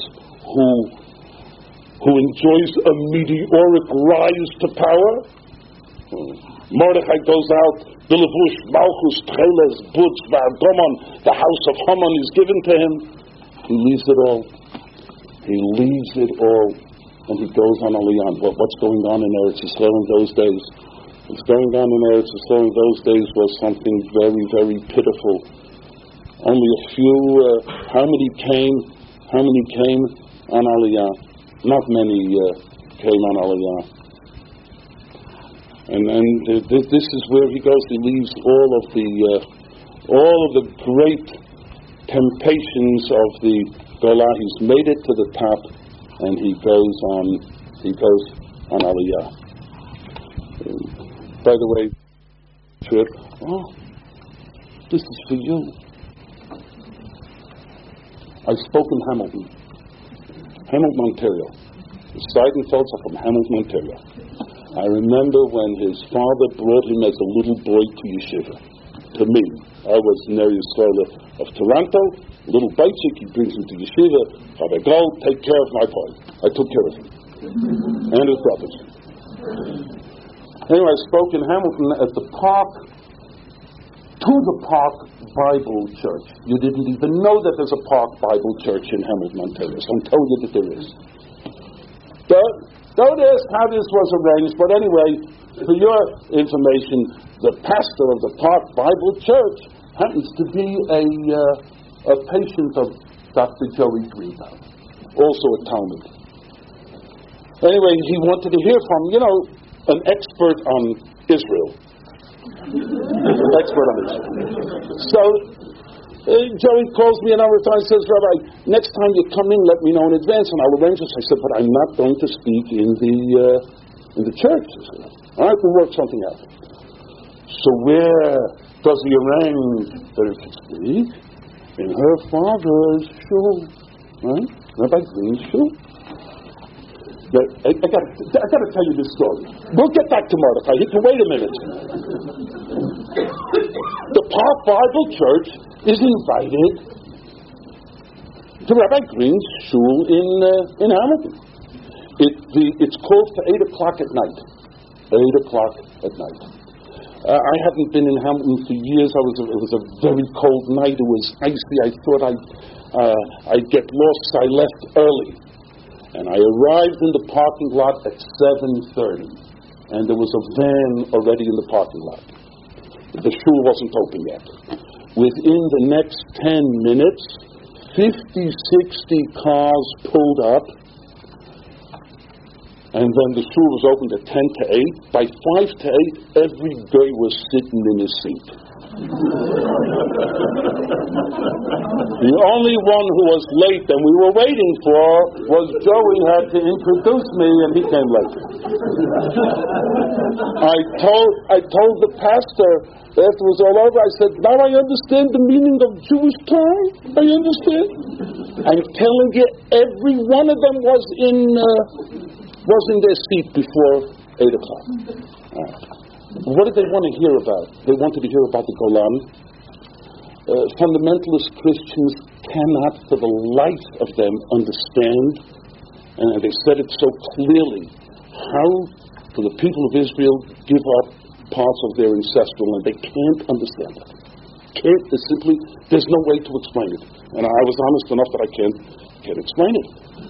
who enjoys a meteoric rise to power. Mordechai goes out, Bilavush, Malchus, Tcheles, Butz, Vardomon, the house of Haman is given to him. He leaves it all. And he goes on Aliyah. Well, what's going on in Eretz Yisrael in those days? What's going on in Eretz Yisrael in those days was something very, very pitiful. Only a few, how many came on Aliyah? Not many came on Aliyah. And this is where he goes. He leaves all of the great temptations of the Golah. He's made it to the top, and he goes on Aliyah. By the way, trip. Oh, this is for you. I spoke in Hamilton, Ontario. Seidenfelds are from Hamilton, Ontario. I remember when his father brought him as a little boy to yeshiva. To me, I was Ner Yisrael of Toronto, little Beitzik. He brings him to yeshiva. Rabbi Gold, take care of my boy. I took care of him and his brothers. Anyway, I spoke in Hamilton at the Park, to the Park Bible Church. You didn't even know that there's a Park Bible Church in Hamilton, Ontario. So I'm telling you that there is. Don't ask how this was arranged, but anyway, for your information, the pastor of the Park Bible Church happens to be a patient of Dr. Joey Greenbaum, also a Talmud. Anyway, he wanted to hear from, an expert on Israel. An expert on Israel. Joey calls me another time and says, Rabbi, next time you come in, let me know in advance and I'll arrange this. I said, but I'm not going to speak in the church. He said, all right, we'll work something out. So where does he arrange that it should speak? In her father's shul. Right? Rabbi Green's shul. I got to tell you this story. We'll get back to Mordechai. He can wait a minute. The Park Bible Church is invited to Rabbi Green's shul in Hamilton. It's called for 8 o'clock at night. 8 o'clock at night. I haven't been in Hamilton for years. It was a very cold night. It was icy. I thought I'd get lost, so I left early. And I arrived in the parking lot at 7:30. And there was a van already in the parking lot. The shul wasn't open yet. Within the next 10 minutes, 50, 60 cars pulled up. And then the shul was opened at 10 to 8. By 5 to 8, every guy was sitting in his seat. The only one who was late and we were waiting for was Joey. Had to introduce me and he came late. I told the pastor after it was all over, I said, now I understand the meaning of Jewish Torah. I understand. I'm telling you, every one of them was in their seat before 8 o'clock. What did they want to hear about? They wanted to hear about the Golan. Fundamentalist Christians cannot, for the life of them, understand, and they said it so clearly, how do the people of Israel give up parts of their ancestral land? They can't understand it. There's no way to explain it. And I was honest enough that I can't explain it.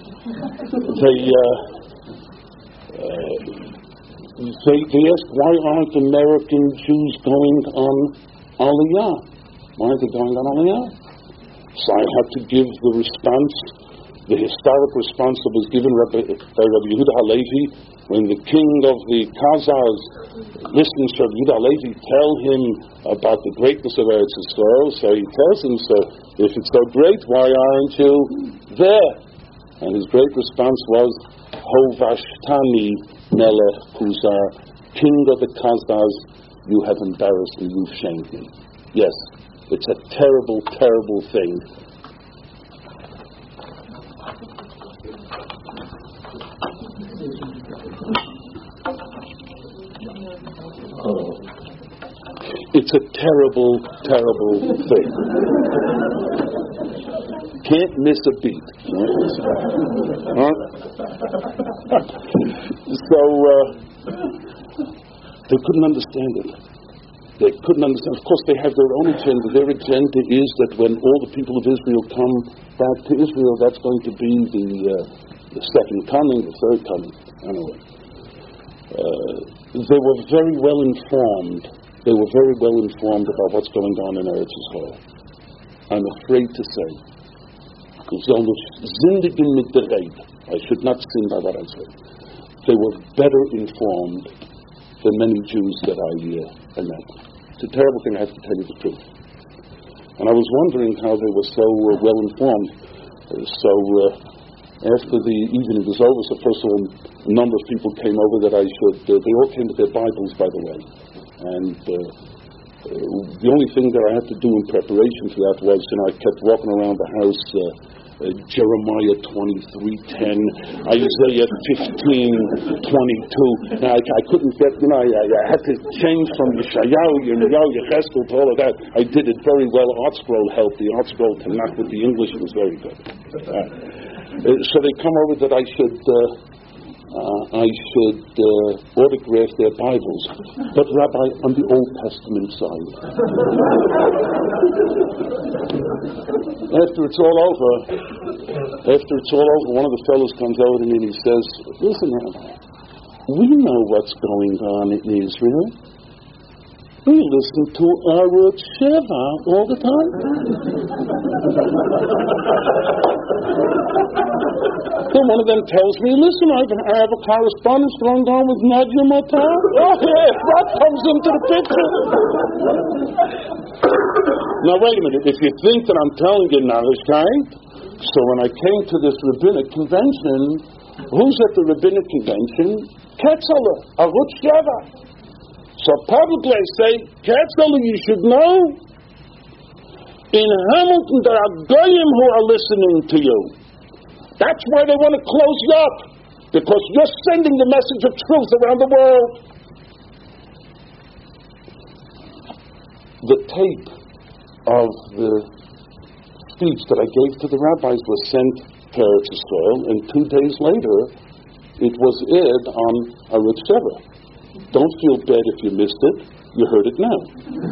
They asked, why aren't American Jews going on Aliyah? Why aren't they going on Aliyah? So I had to give the response, the historic response that was given by Rabbi Yehuda Halevi when the king of the Khazars listens to Rabbi Yehuda Halevi tell him about the greatness of Eretz Yisrael. So he tells him, so if it's so great, why aren't you there? And his great response was, Hovashtani Melech Kuzar, king of the Khazars, you have embarrassed me, you've shamed me. Yes, it's a terrible, terrible thing. It's a terrible, terrible thing. Can't miss a beat. So they couldn't understand it. They couldn't understand. Of course, they have their own agenda. Their agenda is that when all the people of Israel come back to Israel, that's going to be the second coming, the third coming. Anyway, they were very well informed. They were very well informed about what's going on in Eretz Yisrael. I'm afraid to say, I should not sin by what I say. They were better informed than many Jews that I met. It's a terrible thing, I have to tell you the truth. And I was wondering how they were so well informed. After the evening was over, so first of all, a number of people came over that I should, they all came with their Bibles, by the way. And the only thing that I had to do in preparation for that was, I kept walking around the house, Jeremiah 23:10, Isaiah 15:22. Now I couldn't get, I had to change from Yeshayahu, Yecheskel to all of that. I did it very well. Art Scroll helped. The Art Scroll to knock with the English was very good. So they come over that I should autograph their Bibles, but Rabbi, on the Old Testament side. After it's all over, one of the fellows comes over to me and he says, listen, Rabbi, we know what's going on in Israel. We listen to Arut Sheva all the time. Then one of them tells me, listen, I have a correspondence going on with Nadia Matar. Oh, yeah, that comes into the picture. Now, wait a minute. If you think that I'm telling you Narishkeit, so when I came to this rabbinic convention, who's at the rabbinic convention? Ketzeler, Arutz Sheva. So publicly I say, Ketzeler, you should know, in Hamilton there are goyim who are listening to you. That's why they want to close you up, because you're sending the message of truth around the world. The tape of the speech that I gave to the rabbis was sent to Eretz Yisrael, and 2 days later it was aired on Arutz Sheva. Don't feel bad if you missed it. You heard it now.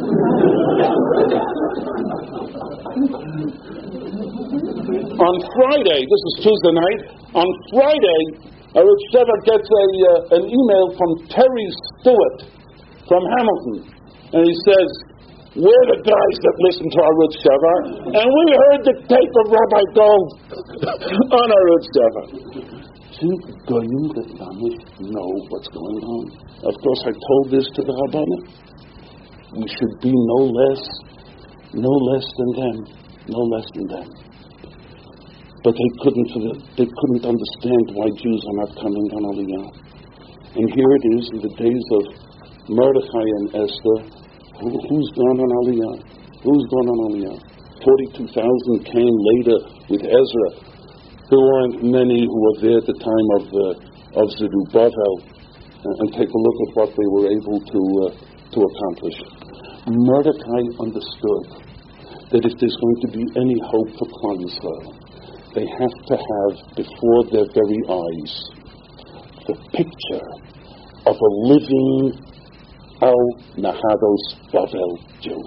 On Friday, this was Tuesday night, on Friday, Arutz Sheva gets an email from Terry Stewart from Hamilton, and he says, we're the guys that listen to Arutz Sheva, and we heard the tape of Rabbi Gold on Arutz Sheva. See, goyim that know what's going on. Of course, I told this to the Rabbanim. We should be no less than them, no less than them. But they couldn't understand why Jews are not coming on Aliyah. And here it is in the days of Mordechai and Esther. Who's gone on Aliyah? Who's gone on Aliyah? 42,000 came later with Ezra. There weren't many who were there at the time of Zerubbabel. And take a look at what they were able to accomplish. Mordechai understood that if there's going to be any hope for Klal Yisrael, they have to have before their very eyes the picture of a living El Nahados Bavel Jew.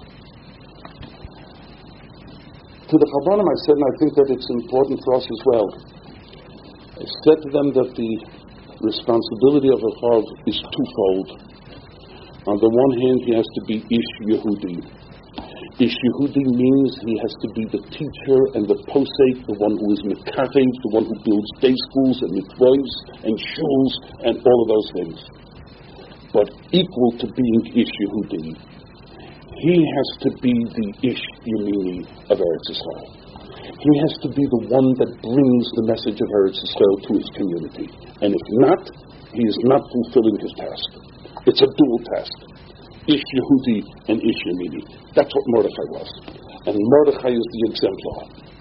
To the Chabbanim I said, and I think that it's important for us as well, I said to them that the responsibility of a Chav is twofold. On the one hand, he has to be Ish Yehudi. Ish Yehudi means he has to be the teacher and the posek, the one who is mekarev, the one who builds day schools and mikvos and shuls and all of those things. But equal to being Ish Yehudi, he has to be the Ish Yemini of Eretz Yisrael. He has to be the one that brings the message of Eretz Yisrael to his community. And if not, he is not fulfilling his task. It's a dual task. Ish Yehudi and Ish Yemini. That's what Mordechai was. And Mordechai is the exemplar.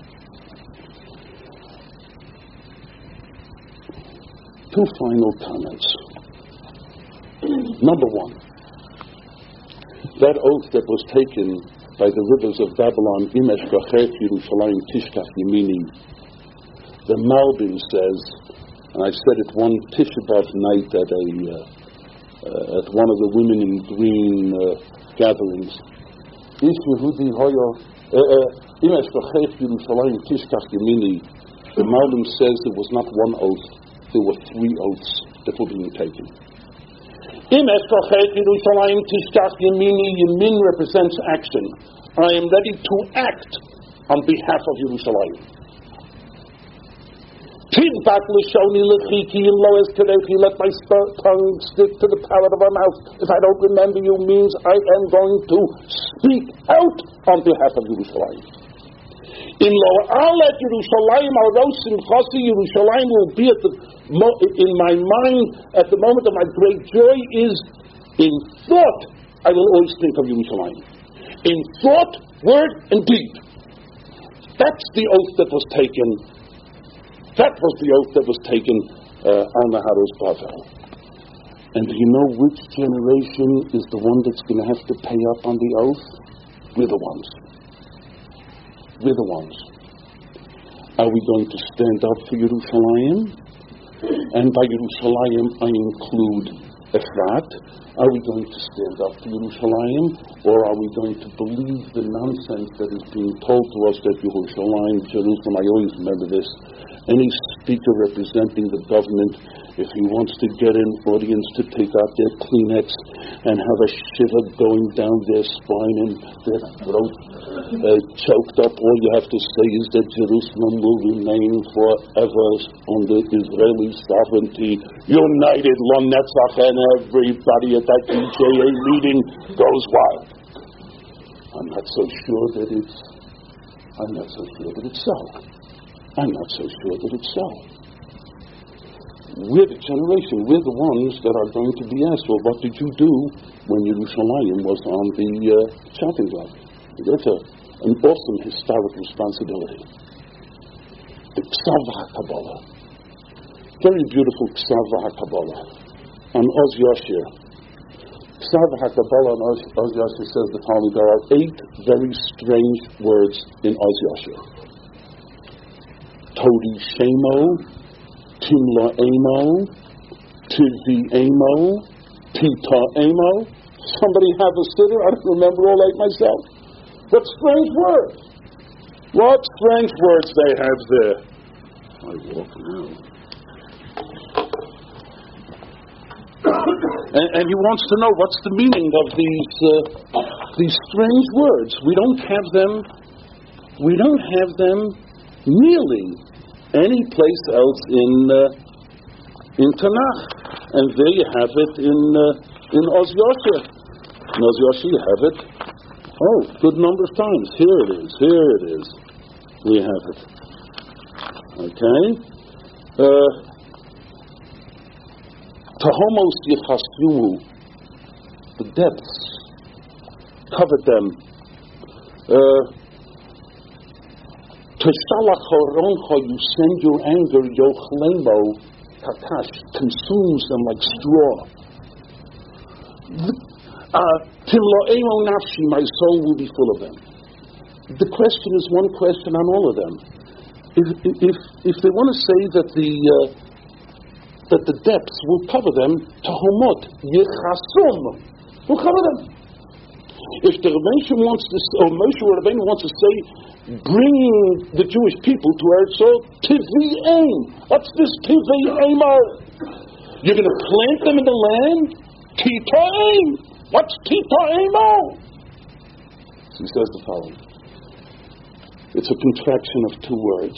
Two final comments. Number one, that oath that was taken by the rivers of Babylon, Imesh Bachet Yerushalayim Tishkach Yemini, the Malbim says, and I said it one Tisha B'Av night at one of the Women in Green gatherings, Ish Yehudi Hoyo Imesh Bachet Yerushalayim Tishkach Yemini, the Malbim says there was not one oath, there were 3 oaths that were being taken. Imesh Bachet Yerushalayim Tishkach Yemini, Yemin represents action. I am ready to act on behalf of Yerushalayim. Tidbak l'shoni l'chiki in loes terechi, let my tongue stick to the palate of my mouth. If I don't remember you means I am going to speak out on behalf of Yerushalayim. In I'll let Yerushalayim arosin chasi, Yerushalayim will be in my mind at the moment of my great joy is in thought. I will always think of Yerushalayim. In thought, word, and deed. That's the oath that was taken. That was the oath that was taken on the Haros Bavel. And do you know which generation is the one that's going to have to pay up on the oath? We're the ones. We're the ones. Are we going to stand up for Yerushalayim? And by Yerushalayim, I include Efrat. Are we going to stand up for Yerushalayim? Or are we going to believe the nonsense that is being told to us that Yerushalayim, Jerusalem, I always remember this, any speaker representing the government, if he wants to get an audience to take out their Kleenex and have a shiver going down their spine and their throat choked up, all you have to say is that Jerusalem will remain forever under Israeli sovereignty, united, Lo Netzach, and everybody at that EJA meeting goes wild. I'm not so sure that it's so. I'm not so sure that it's so. We're the generation, we're the ones that are going to be asked, well, what did you do when Yerushalayim was on the chopping block? That's an awesome historic responsibility. The Ksav HaKabbalah. Very beautiful Ksav HaKabbalah on Oz Yashir. Ksav HaKabbalah on Oz Yashir says the following: there are 8 very strange words in Oz Yashir. Todi Shemo, Timla Amo, Tivi Amo, Pita Amo. Somebody have a sitter? I don't remember all 8 myself. What strange words! What strange words they have there. I walk now. and he wants to know what's the meaning of these strange words. We don't have them nearly any place else in Tanakh. And there you have it in Oz Yashir. In Oz Yashir you have it. Oh, good number of times. Here it is. We have it. Okay? Tahomos Yechasyu, the depths, covered them. Teshalach Horoncha, you send your anger, Yochlemo, Takash, consumes them like straw. Timlo'emo Nafshi, my soul will be full of them. The question is one question on all of them. If they want to say that the depths will cover them, Tahomot, Yechasum, will cover them. If the Moshe Rabbeinu wants to say, bringing the Jewish people to Eretz Yisrael, Tivi'im. What's this Tivi'imo? You're going to plant them in the land? Tita'im. What's Tita'imo? He says the following. It's a contraction of 2 words.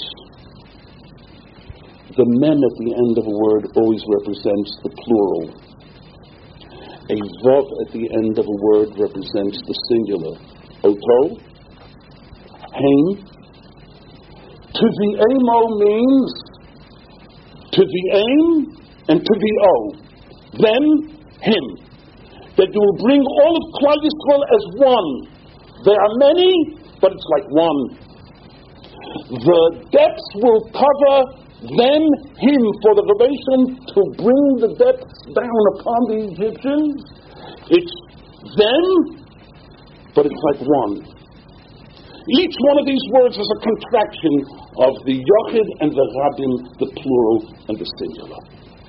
The mem at the end of a word always represents the plural. A vav at the end of a word represents the singular. Oto, Hain. Tivi'emo means Tivi'em and Tivi'o. Them, him. That you will bring all of Klal Yisrael as one. There are many, but it's like one. The depths will cover them, him, for the revelation to bring the depths down upon the Egyptians. It's them, but it's like one. Each one of these words is a contraction of the Yochid and the Rabim, the plural and the singular.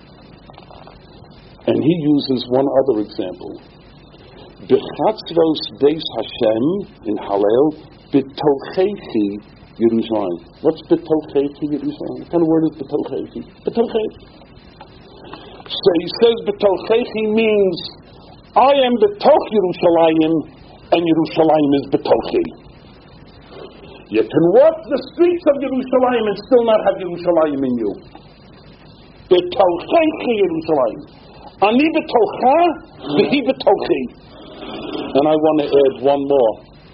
And he uses one other example. B'chatzros Beis Hashem in Hallel, B'tochechi Yerushalayim. What's B'tochechi Yerushalayim? What kind of word is B'tochechi? B'tochechi. So he says B'tochechi means, I am B'toch Yerushalayim, and Yerushalayim is B'tochi. You can walk the streets of Yerushalayim and still not have Yerushalayim in you. B'tochechi Yerushalayim. Ani b'tocha, v'hi b'tochi. And I want to add one more.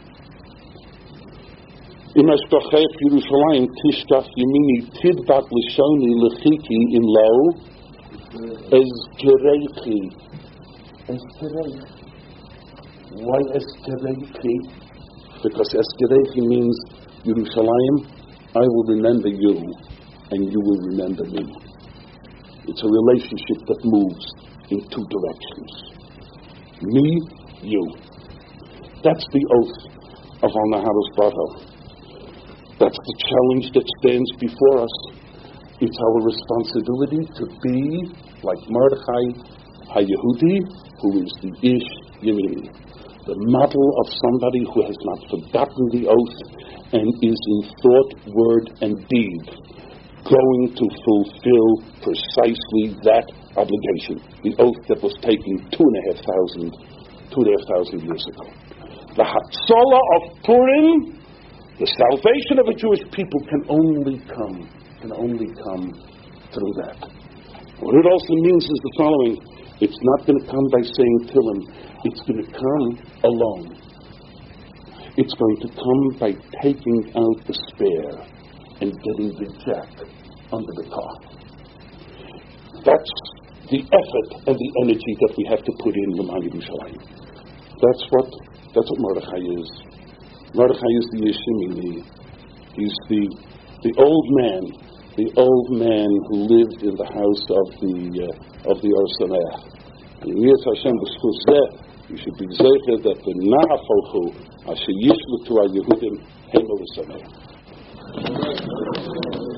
Im eshtochef Yerushalayim tishtach yemini tidbat lishoni lechiki in lo ezkereichi. Ezkereichi. Why ezkereichi? Because ezkereichi means Yerushalayim, I will remember you, and you will remember me. It's a relationship that moves in 2 directions. Me, you. That's the oath of Al Naharos Bavel. That's the challenge that stands before us. It's our responsibility to be like Mordechai HaYehudi, who is the Ish Yemini, the model of somebody who has not forgotten the oath and is in thought, word, and deed going to fulfill precisely that obligation, the oath that was taken 2,500 years ago. The Hatzalah of Purim, the salvation of a Jewish people, can only come through that. What it also means is the following: it's not going to come by saying Tehillim, it's going to come alone. It's going to come by taking out the spare and getting the jack under the car. That's the effort and the energy that we have to put in L'man Yerushalayim. That's what Mordechai is. Mordechai is the Yeshimini. He's the old man who lived in the house of the Or Sameach. And Yirtzeh Hashem b'schus we should be zeicher that the Na'afolchu asher yishlu to our Yehudim hema l'sameach.